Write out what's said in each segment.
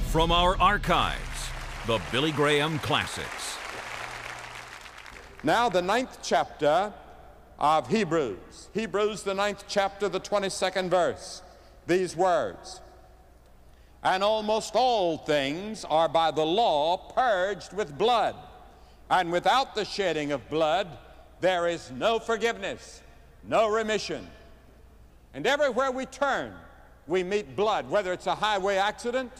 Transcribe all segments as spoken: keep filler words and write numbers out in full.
From our archives, the Billy Graham Classics. Now the ninth chapter of Hebrews. Hebrews, the ninth chapter, the twenty-second verse. These words: "And almost all things are by the law purged with blood, and without the shedding of blood there is no forgiveness, no remission." And everywhere we turn, we meet blood, whether it's a highway accident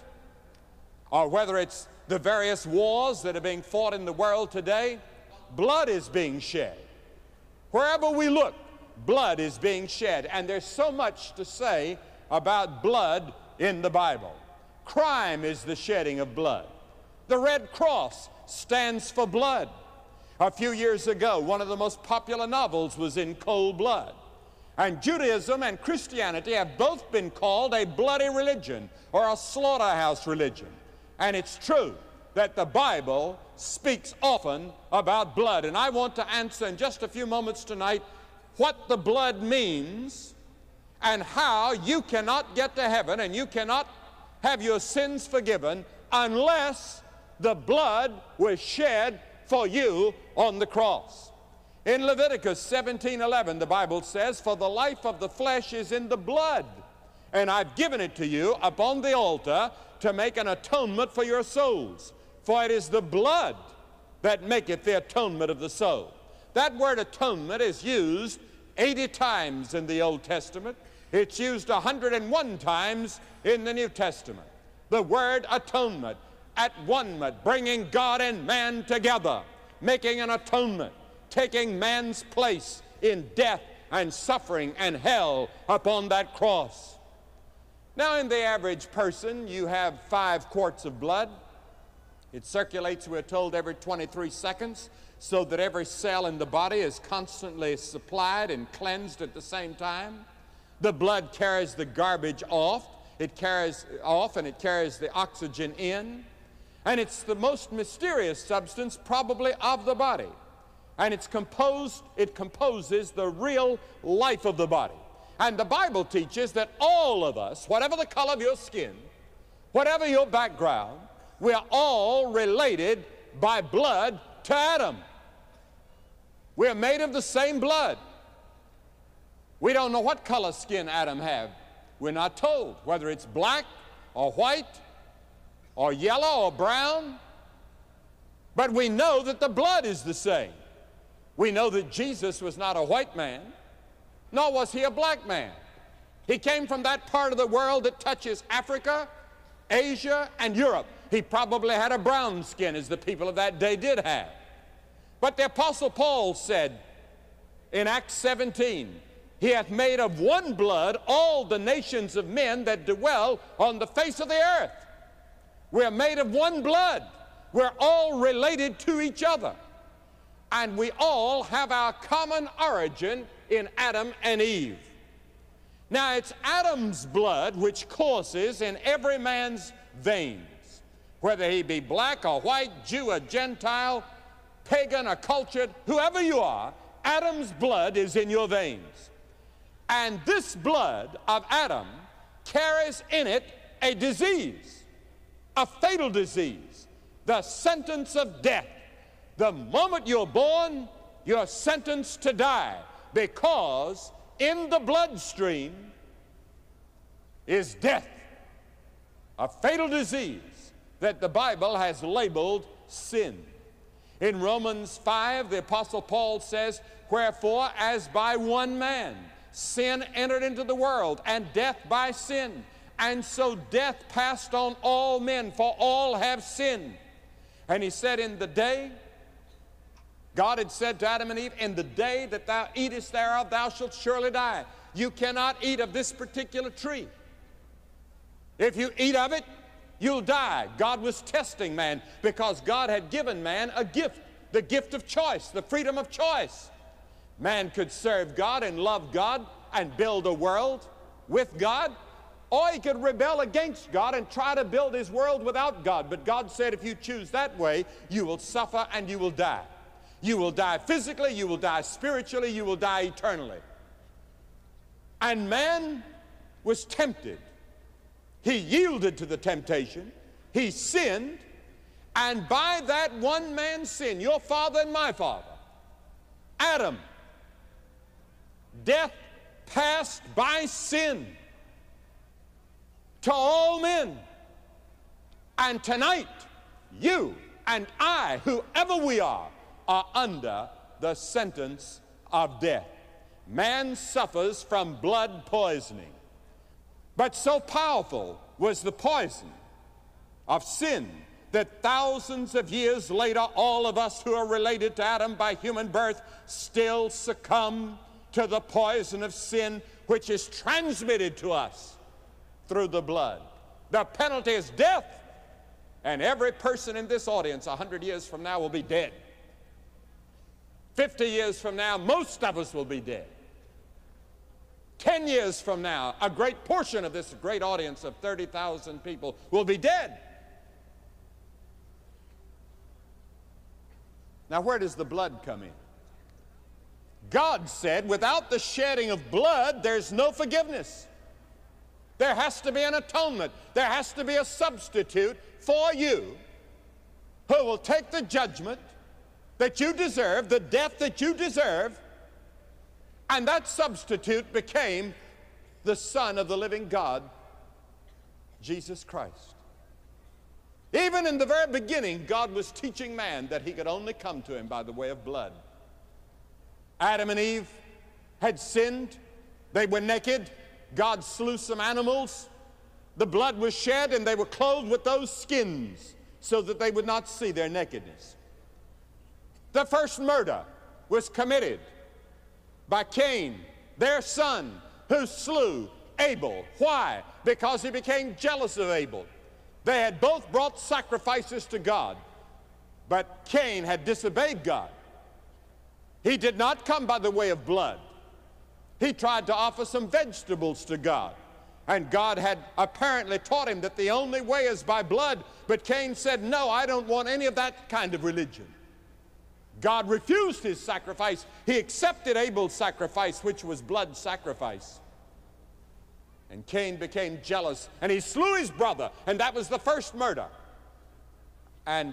or whether it's the various wars that are being fought in the world today. Blood is being shed. Wherever we look, blood is being shed. And there's so much to say about blood in the Bible. Crime is the shedding of blood. The Red Cross stands for blood. A few years ago, one of the most popular novels was In Cold Blood. And Judaism and Christianity have both been called a bloody religion or a slaughterhouse religion. And it's true that the Bible speaks often about blood. And I want to answer in just a few moments tonight what the blood means and how you cannot get to heaven and you cannot have your sins forgiven unless the blood was shed for you on the cross. In Leviticus seventeen eleven, the Bible says, "For the life of the flesh is in the blood, and I've given it to you upon the altar to make an atonement for your souls. For it is the blood that maketh the atonement of the soul." That word atonement is used eighty times in the Old Testament. It's used one hundred and one times in the New Testament. The word atonement, at one-ment, bringing God and man together, making an atonement, taking man's place in death and suffering and hell upon that cross. Now, in the average person, you have five quarts of blood. It circulates, we're told, every twenty-three seconds, so that every cell in the body is constantly supplied and cleansed at the same time. The blood carries the garbage off. It carries off and it carries the oxygen in. And it's the most mysterious substance probably of the body. And it's composed, it composes the real life of the body. And the Bible teaches that all of us, whatever the color of your skin, whatever your background, we are all related by blood to Adam. We are made of the same blood. We don't know what color skin Adam had. We're not told whether it's black or white or yellow or brown. But we know that the blood is the same. We know that Jesus was not a white man, nor was he a black man. He came from that part of the world that touches Africa, Asia, and Europe. He probably had a brown skin, as the people of that day did have. But the Apostle Paul said in Acts seventeen, "He hath made of one blood all the nations of men that dwell on the face of the earth." We're made of one blood. We're all related to each other. And we all have our common origin in Adam and Eve. Now, it's Adam's blood which courses in every man's veins, whether he be black or white, Jew or Gentile, pagan or cultured, whoever you are, Adam's blood is in your veins. And this blood of Adam carries in it a disease, a fatal disease, the sentence of death. The moment you're born, you're sentenced to die, because in the bloodstream is death, a fatal disease that the Bible has labeled sin. In Romans five, the Apostle Paul says, "Wherefore, as by one man sin entered into the world, and death by sin, and so death passed on all men, for all have sinned." And he said, in the day, God had said to Adam and Eve, "In the day that thou eatest thereof, thou shalt surely die." You cannot eat of this particular tree. If you eat of it, you'll die. God was testing man because God had given man a gift, the gift of choice, the freedom of choice. Man could serve God and love God and build a world with God, or he could rebel against God and try to build his world without God. But God said, if you choose that way, you will suffer and you will die. You will die physically, you will die spiritually, you will die eternally. And man was tempted. He yielded to the temptation, he sinned, and by that one man's sin, your father and my father, Adam, death passed by sin to all men. And tonight, you and I, whoever we are, are under the sentence of death. Man suffers from blood poisoning. But so powerful was the poison of sin that thousands of years later, all of us who are related to Adam by human birth still succumb to the poison of sin, which is transmitted to us through the blood. The penalty is death, and every person in this audience a hundred years from now will be dead. Fifty years from now, most of us will be dead. Ten years from now, a great portion of this great audience of thirty thousand people will be dead. Now, where does the blood come in? God said, without the shedding of blood, there's no forgiveness. There has to be an atonement. There has to be a substitute for you who will take the judgment that you deserve, the death that you deserve, and that substitute became the Son of the living God, Jesus Christ. Even in the very beginning, God was teaching man that he could only come to him by the way of blood. Adam and Eve had sinned. They were naked. God slew some animals. The blood was shed, and they were clothed with those skins so that they would not see their nakedness. The first murder was committed by Cain, their son, who slew Abel. Why? Because he became jealous of Abel. They had both brought sacrifices to God, but Cain had disobeyed God. He did not come by the way of blood. He tried to offer some vegetables to God, and God had apparently taught him that the only way is by blood, but Cain said, no, I don't want any of that kind of religion. God refused his sacrifice. He accepted Abel's sacrifice, which was blood sacrifice. And Cain became jealous, and he slew his brother, and that was the first murder. And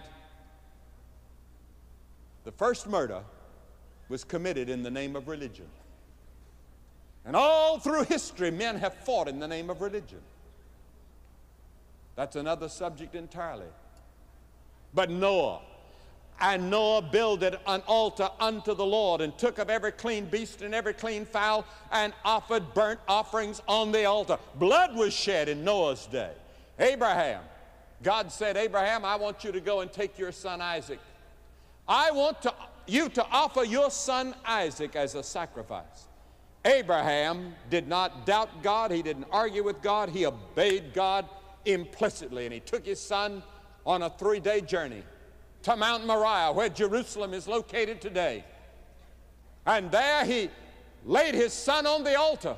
the first murder was committed in the name of religion. And all through history, men have fought in the name of religion. That's another subject entirely. But Noah, and Noah builded an altar unto the Lord, and took of every clean beast and every clean fowl, and offered burnt offerings on the altar. Blood was shed in Noah's day. Abraham, God said, Abraham, I want you to go and take your son Isaac. I want to, you to offer your son Isaac as a sacrifice. Abraham did not doubt God. He didn't argue with God. He obeyed God implicitly, and he took his son on a three-day journey to Mount Moriah, where Jerusalem is located today. And there he laid his son on the altar,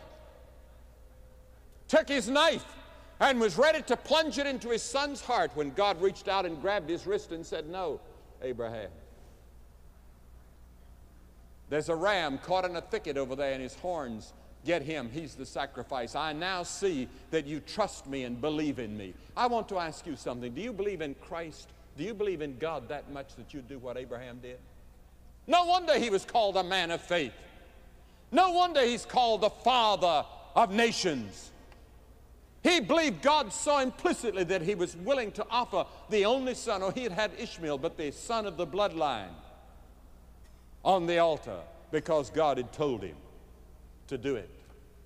took his knife, and was ready to plunge it into his son's heart when God reached out and grabbed his wrist and said, no, Abraham. There's a ram caught in a thicket over there, and his horns get him. He's the sacrifice. I now see that you trust me and believe in me. I want to ask you something. Do you believe in Christ? Do you believe in God that much that you do what Abraham did? No wonder he was called a man of faith. No wonder he's called the father of nations. He believed God so implicitly that he was willing to offer the only son, or he had had Ishmael, but the son of the bloodline, on the altar, because God had told him to do it.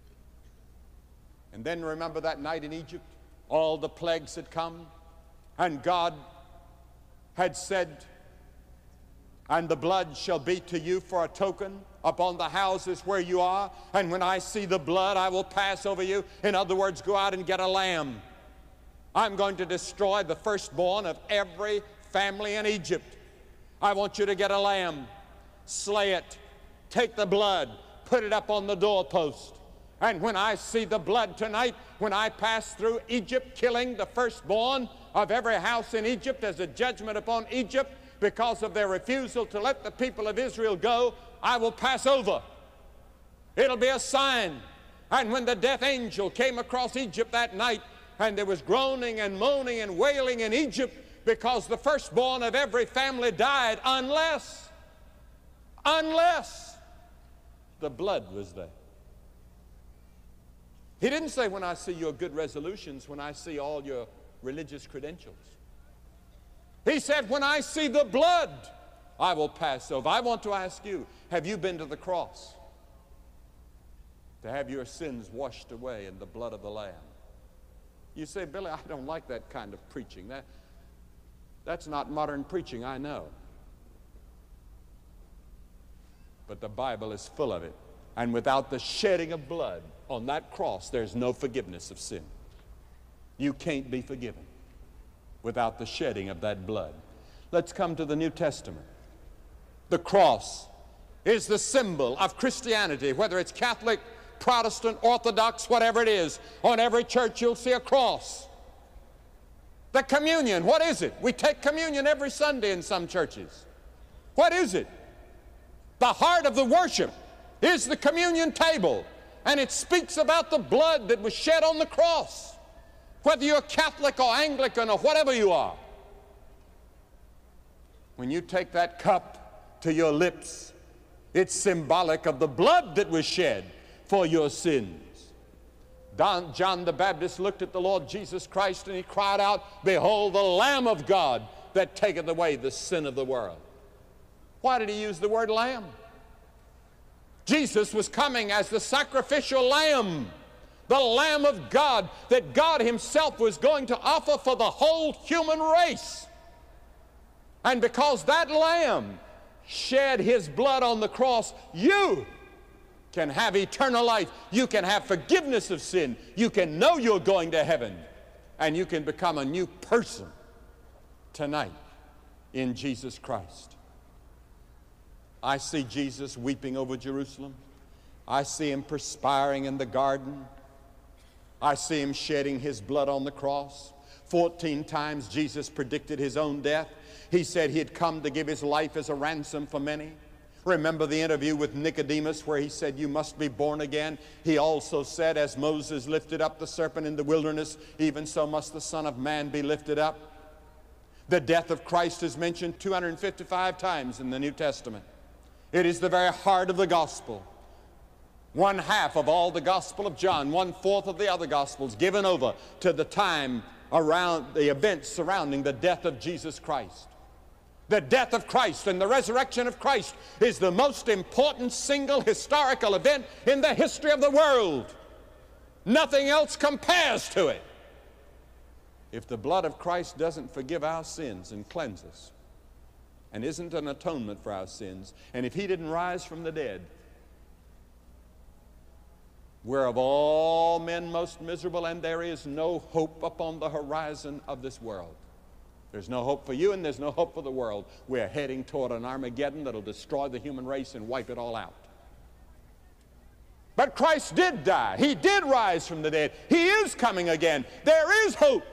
And then remember that night in Egypt? All the plagues had come, and God had said, and the blood shall be to you for a token upon the houses where you are, and when I see the blood, I will pass over you. In other words, go out and get a lamb. I'm going to destroy the firstborn of every family in Egypt. I want you to get a lamb, slay it, take the blood, put it up on the doorpost. And when I see the blood tonight, when I pass through Egypt, killing the firstborn of every house in Egypt as a judgment upon Egypt because of their refusal to let the people of Israel go, I will pass over. It'll be a sign. And when the death angel came across Egypt that night And there was groaning and moaning and wailing in Egypt because the firstborn of every family died unless, unless the blood was there. He didn't say, when I see your good resolutions, when I see all your religious credentials. He said, when I see the blood, I will pass over. I want to ask you, have you been to the cross to have your sins washed away in the blood of the Lamb? You say, Billy, I don't like that kind of preaching. That, that's not modern preaching, I know. But the Bible is full of it. And without the shedding of blood on that cross, there's no forgiveness of sin. You can't be forgiven without the shedding of that blood. Let's come to the New Testament. The cross is the symbol of Christianity, whether it's Catholic, Protestant, Orthodox, whatever it is. On every church you'll see a cross. The communion, what is it? We take communion every Sunday in some churches. What is it? The heart of the worship is the communion table, and it speaks about the blood that was shed on the cross. Whether you're Catholic or Anglican or whatever you are, when you take that cup to your lips, it's symbolic of the blood that was shed for your sins. Don, John the Baptist looked at the Lord Jesus Christ and he cried out, behold the Lamb of God that taketh away the sin of the world. Why did he use the word lamb? Jesus was coming as the sacrificial lamb, the Lamb of God that God himself was going to offer for the whole human race. And because that lamb shed his blood on the cross, you can have eternal life. You can have forgiveness of sin. You can know you're going to heaven. And you can become a new person tonight in Jesus Christ. I see Jesus weeping over Jerusalem. I see him perspiring in the garden. I see him shedding his blood on the cross. Fourteen times Jesus predicted his own death. He said he had come to give his life as a ransom for many. Remember the interview with Nicodemus where he said, you must be born again. He also said, as Moses lifted up the serpent in the wilderness, even so must the Son of Man be lifted up. The death of Christ is mentioned two hundred fifty-five times in the New Testament. It is the very heart of the gospel. One half of all the Gospel of John, one fourth of the other Gospels given over to the time around the events surrounding the death of Jesus Christ. The death of Christ and the resurrection of Christ is the most important single historical event in the history of the world. Nothing else compares to it. If the blood of Christ doesn't forgive our sins and cleanse us, and isn't an atonement for our sins, and if he didn't rise from the dead, we're of all men most miserable, and there is no hope upon the horizon of this world. There's no hope for you, and there's no hope for the world. We're heading toward an Armageddon that'll destroy the human race and wipe it all out. But Christ did die. He did rise from the dead. He is coming again. There is hope.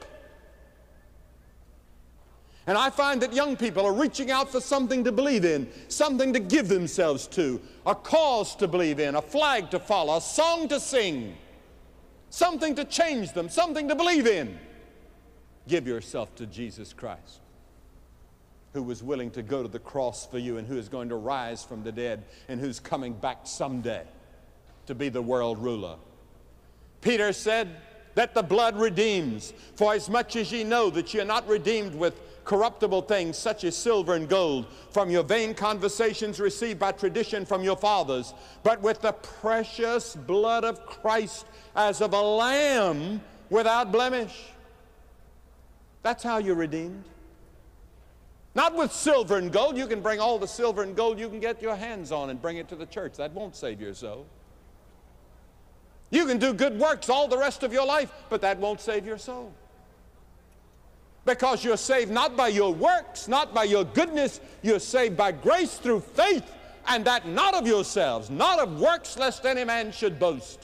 And I find that young people are reaching out for something to believe in, something to give themselves to, a cause to believe in, a flag to follow, a song to sing, something to change them, something to believe in. Give yourself to Jesus Christ, who was willing to go to the cross for you and who is going to rise from the dead and who's coming back someday to be the world ruler. Peter said that the blood redeems, for as much as ye know that ye are not redeemed with corruptible things such as silver and gold from your vain conversations received by tradition from your fathers, but with the precious blood of Christ as of a lamb without blemish. That's how you're redeemed. Not with silver and gold. You can bring all the silver and gold you can get your hands on and bring it to the church. That won't save your soul. You can do good works all the rest of your life, but that won't save your soul. Because you're saved not by your works, not by your goodness. You're saved by grace through faith, and that not of yourselves, not of works, lest any man should boast.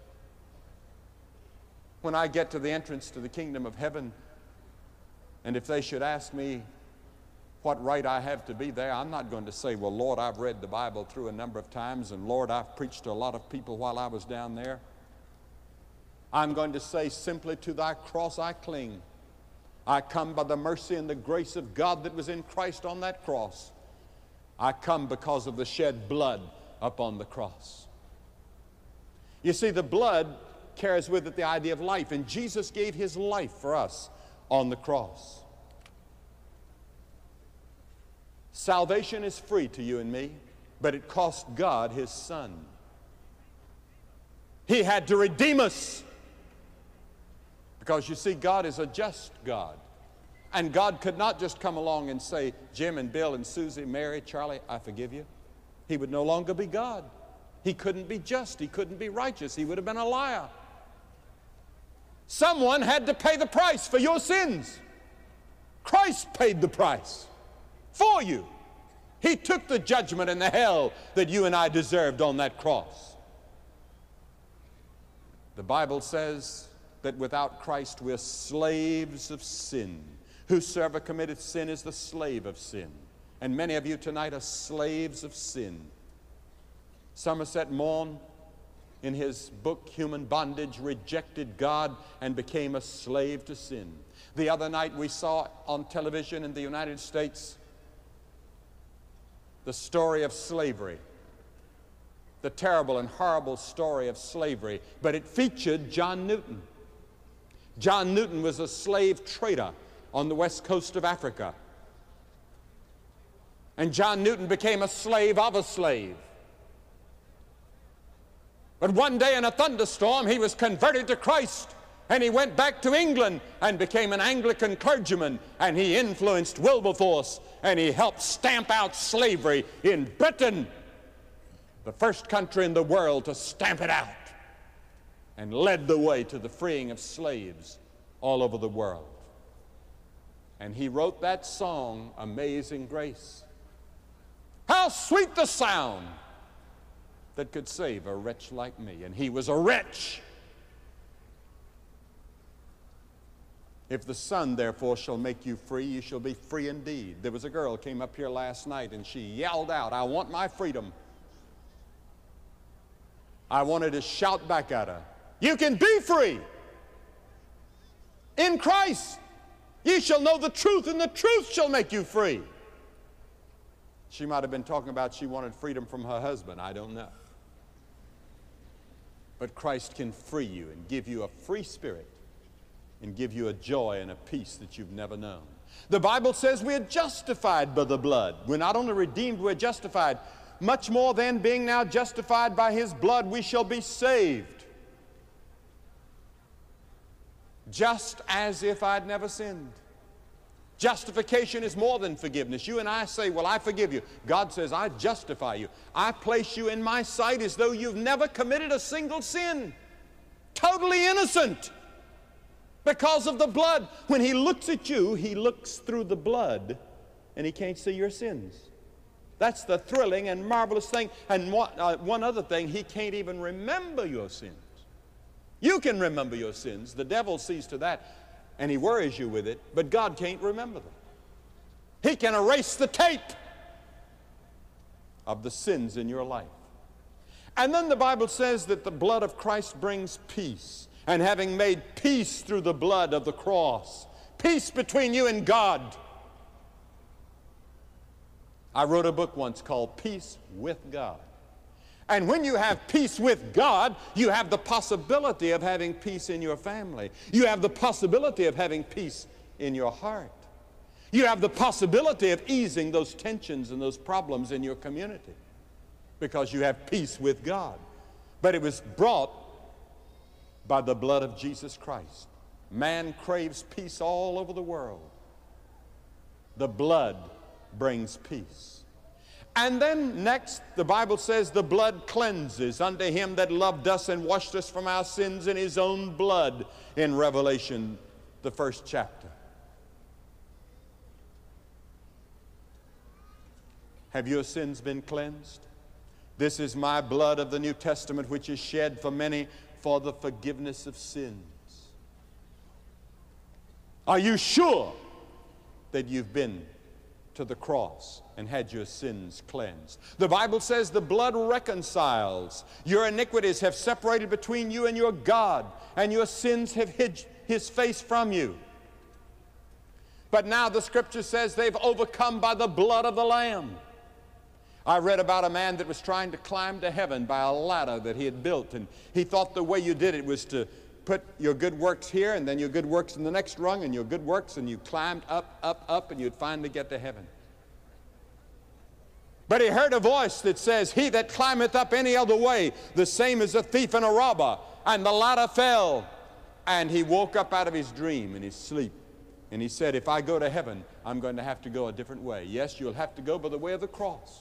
When I get to the entrance to the kingdom of heaven, and if they should ask me what right I have to be there, I'm not going to say, well, Lord, I've read the Bible through a number of times, and Lord, I've preached to a lot of people while I was down there. I'm going to say simply, to thy cross I cling. I come by the mercy and the grace of God that was in Christ on that cross. I come because of the shed blood upon the cross. You see, the blood carries with it the idea of life, and Jesus gave his life for us on the cross. Salvation is free to you and me, but it cost God his Son. He had to redeem us. Because you see, God is a just God. And God could not just come along and say, Jim and Bill and Susie, Mary, Charlie, I forgive you. He would no longer be God. He couldn't be just. He couldn't be righteous. He would have been a liar. Someone had to pay the price for your sins. Christ paid the price for you. He took the judgment and the hell that you and I deserved on that cross. The Bible says that without Christ we're slaves of sin. Whosoever committeth sin is the slave of sin. And many of you tonight are slaves of sin. Somerset Maugham, in his book Human Bondage, rejected God and became a slave to sin. The other night we saw on television in the United States the story of slavery. The terrible and horrible story of slavery. But it featured John Newton. John Newton was a slave trader on the west coast of Africa. And John Newton became a slave of a slave. But one day in a thunderstorm, he was converted to Christ, and he went back to England and became an Anglican clergyman, and he influenced Wilberforce, and he helped stamp out slavery in Britain, the first country in the world to stamp it out, and led the way to the freeing of slaves all over the world. And he wrote that song, Amazing Grace. How sweet the sound that could save a wretch like me. And he was a wretch. If the Son, therefore, shall make you free, you shall be free indeed. There was a girl came up here last night, and she yelled out, I want my freedom. I wanted to shout back at her, you can be free in Christ. Ye shall know the truth, and the truth shall make you free. She might have been talking about she wanted freedom from her husband. I don't know. But Christ can free you and give you a free spirit and give you a joy and a peace that you've never known. The Bible says we are justified by the blood. We're not only redeemed, we're justified. Much more than being now justified by his blood, we shall be saved. Just as if I'd never sinned. Justification is more than forgiveness. You and I say, well, I forgive you. God says, I justify you. I place you in my sight as though you've never committed a single sin. Totally innocent. Because of the blood. When he looks at you, he looks through the blood and he can't see your sins. That's the thrilling and marvelous thing. And one, uh, one other thing, he can't even remember your sins. You can remember your sins. The devil sees to that, and he worries you with it, but God can't remember them. He can erase the tape of the sins in your life. And then the Bible says that the blood of Christ brings peace. And having made peace through the blood of the cross, peace between you and God. I wrote a book once called Peace with God. And when you have peace with God, you have the possibility of having peace in your family. You have the possibility of having peace in your heart. You have the possibility of easing those tensions and those problems in your community because you have peace with God. But it was brought by the blood of Jesus Christ. Man craves peace all over the world. The blood brings peace. And then next, the Bible says the blood cleanses unto him that loved us and washed us from our sins in his own blood in Revelation, the first chapter. Have your sins been cleansed? This is my blood of the New Testament, which is shed for many for the forgiveness of sins. Are you sure that you've been to the cross and had your sins cleansed. The Bible says the blood reconciles. Your iniquities have separated between you and your God, and your sins have hid His face from you. But now the Scripture says they've overcome by the blood of the Lamb. I read about a man that was trying to climb to heaven by a ladder that he had built, and he thought the way you did it was to put your good works here and then your good works in the next rung and your good works, and you climbed up, up, up, and you'd finally get to heaven. But he heard a voice that says, "He that climbeth up any other way, the same is a thief and a robber." And the ladder fell, and he woke up out of his dream, in his sleep. And he said, "If I go to heaven, I'm going to have to go a different way." Yes, you'll have to go by the way of the cross.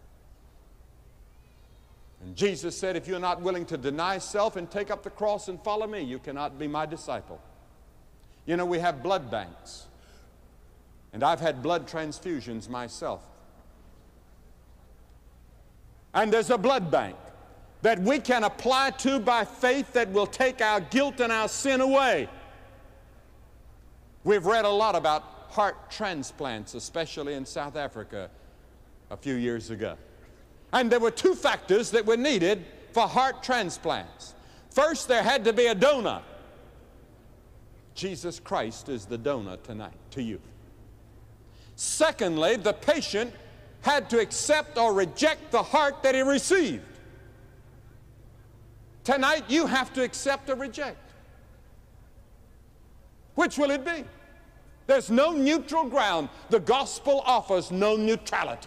And Jesus said, if you're not willing to deny self and take up the cross and follow me, you cannot be my disciple. You know, we have blood banks. And I've had blood transfusions myself. And there's a blood bank that we can apply to by faith that will take our guilt and our sin away. We've read a lot about heart transplants, especially in South Africa a few years ago. And there were two factors that were needed for heart transplants. First, there had to be a donor. Jesus Christ is the donor tonight to you. Secondly, the patient had to accept or reject the heart that he received. Tonight, you have to accept or reject. Which will it be? There's no neutral ground. The gospel offers no neutrality.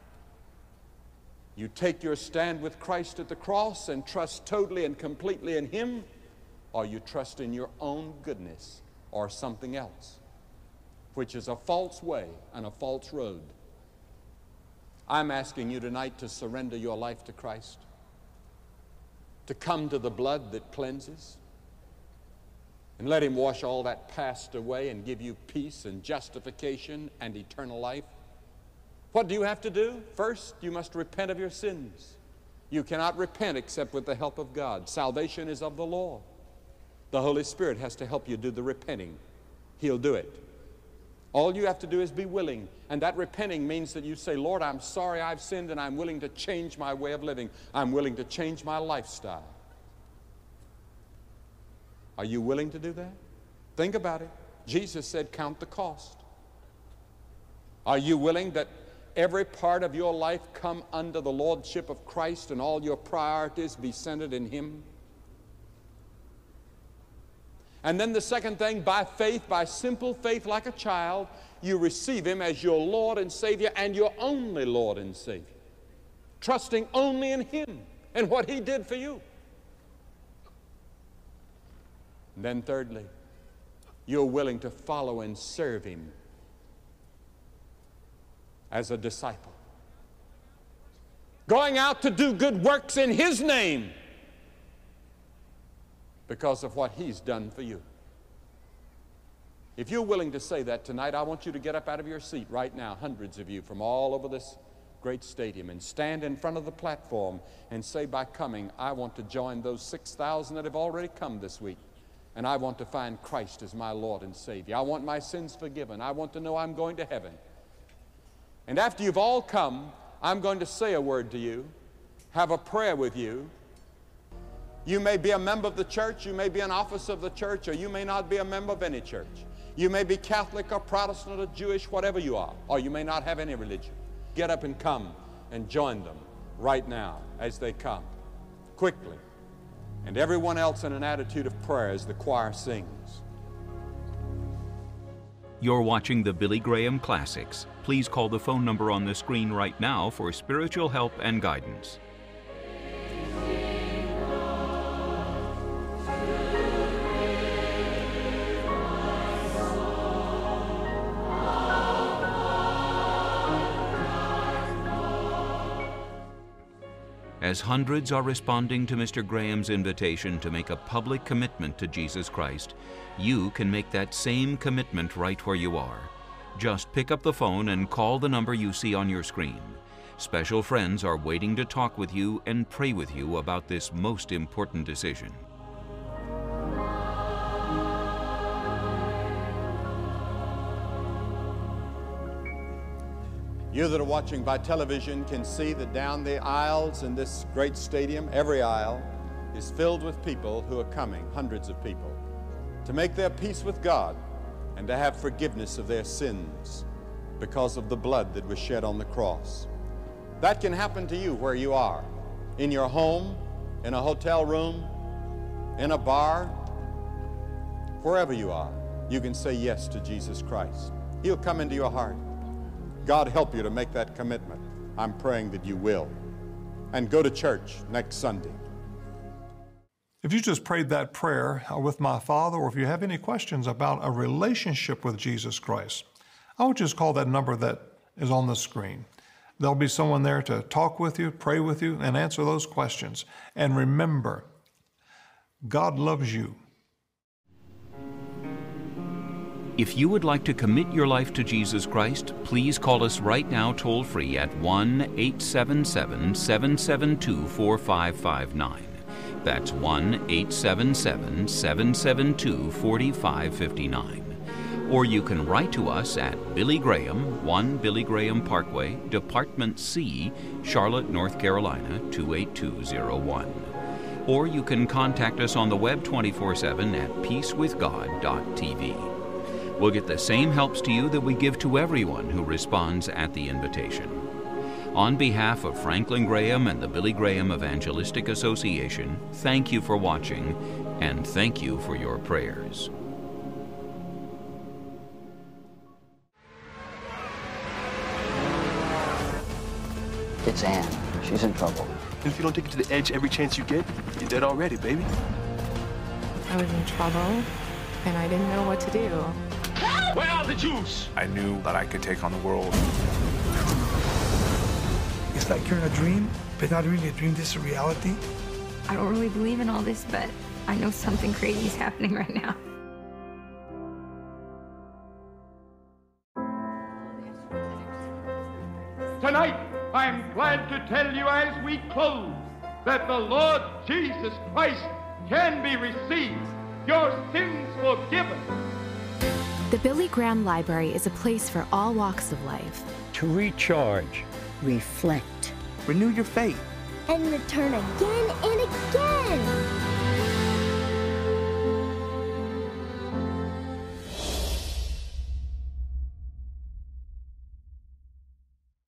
You take your stand with Christ at the cross and trust totally and completely in Him, or you trust in your own goodness or something else, which is a false way and a false road. I'm asking you tonight to surrender your life to Christ, to come to the blood that cleanses, and let Him wash all that past away and give you peace and justification and eternal life. What do you have to do? First, you must repent of your sins. You cannot repent except with the help of God. Salvation is of the Lord. The Holy Spirit has to help you do the repenting. He'll do it. All you have to do is be willing. And that repenting means that you say, "Lord, I'm sorry I've sinned, and I'm willing to change my way of living. I'm willing to change my lifestyle." Are you willing to do that? Think about it. Jesus said, "Count the cost." Are you willing that every part of your life come under the lordship of Christ and all your priorities be centered in Him? And then the second thing, by faith, by simple faith like a child, you receive Him as your Lord and Savior and your only Lord and Savior, trusting only in Him and what He did for you. And then thirdly, you're willing to follow and serve Him as a disciple, going out to do good works in His name because of what He's done for you. If you're willing to say that tonight, I want you to get up out of your seat right now, hundreds of you from all over this great stadium, and stand in front of the platform and say, by coming, I want to join those six thousand that have already come this week, and I want to find Christ as my Lord and Savior. I want my sins forgiven. I want to know I'm going to heaven. And after you've all come, I'm going to say a word to you, have a prayer with you. You may be a member of the church, you may be an officer of the church, or you may not be a member of any church. You may be Catholic or Protestant or Jewish, whatever you are, or you may not have any religion. Get up and come and join them right now as they come, quickly. And everyone else in an attitude of prayer as the choir sings. You're watching the Billy Graham Classics. Please call the phone number on the screen right now for spiritual help and guidance. As hundreds are responding to Mister Graham's invitation to make a public commitment to Jesus Christ, you can make that same commitment right where you are. Just pick up the phone and call the number you see on your screen. Special friends are waiting to talk with you and pray with you about this most important decision. You that are watching by television can see that down the aisles in this great stadium, every aisle is filled with people who are coming, hundreds of people, to make their peace with God and to have forgiveness of their sins because of the blood that was shed on the cross. That can happen to you where you are, in your home, in a hotel room, in a bar, wherever you are. You can say yes to Jesus Christ. He'll come into your heart. God help you to make that commitment. I'm praying that you will. And go to church next Sunday. If you just prayed that prayer with my Father, or if you have any questions about a relationship with Jesus Christ, I would just call that number that is on the screen. There'll be someone there to talk with you, pray with you, and answer those questions. And remember, God loves you. If you would like to commit your life to Jesus Christ, please call us right now toll-free at one eight seven seven, seven seven two, four five five nine. That's one eight seven seven, seven seven two, four five five nine. Or you can write to us at Billy Graham, one Billy Graham Parkway, Department C, Charlotte, North Carolina, two eight two zero one. Or you can contact us on the web twenty-four seven at peace with god dot t v. We'll get the same helps to you that we give to everyone who responds at the invitation. On behalf of Franklin Graham and the Billy Graham Evangelistic Association, thank you for watching, and thank you for your prayers. It's Anne. She's in trouble. And if you don't take it to the edge every chance you get, you're dead already, baby. I was in trouble, and I didn't know what to do. Where are the Jews? I knew that I could take on the world. It's like you're in a dream, but not really a dream, this is a reality. I don't really believe in all this, but I know something crazy is happening right now. Tonight, I'm glad to tell you as we close that the Lord Jesus Christ can be received, your sins forgiven. The Billy Graham Library is a place for all walks of life. To recharge, reflect, renew your faith, and return again and again.